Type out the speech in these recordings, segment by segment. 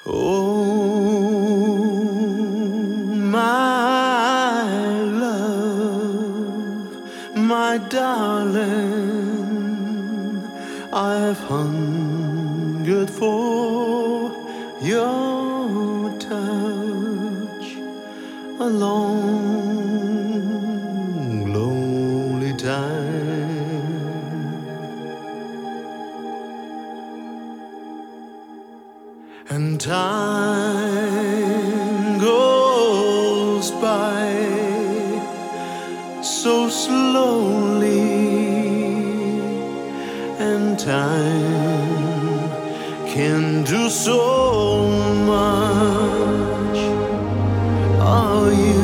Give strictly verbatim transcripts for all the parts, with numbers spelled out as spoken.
Oh, my love, my darling, I've hungered for your touch a long, lonely time. And time goes by so slowly, and time can do so much. Are you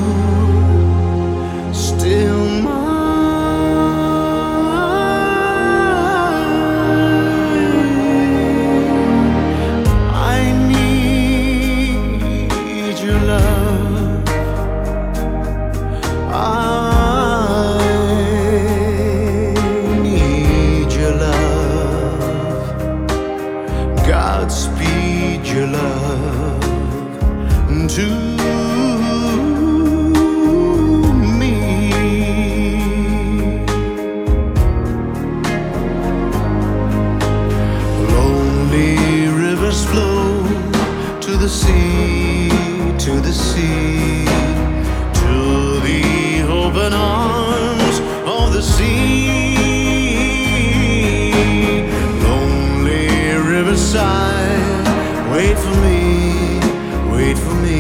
still mine? Godspeed your love to me. Lonely rivers flow to the sea, to the sea, to the open arms of the sea. Riverside, wait for me, wait for me.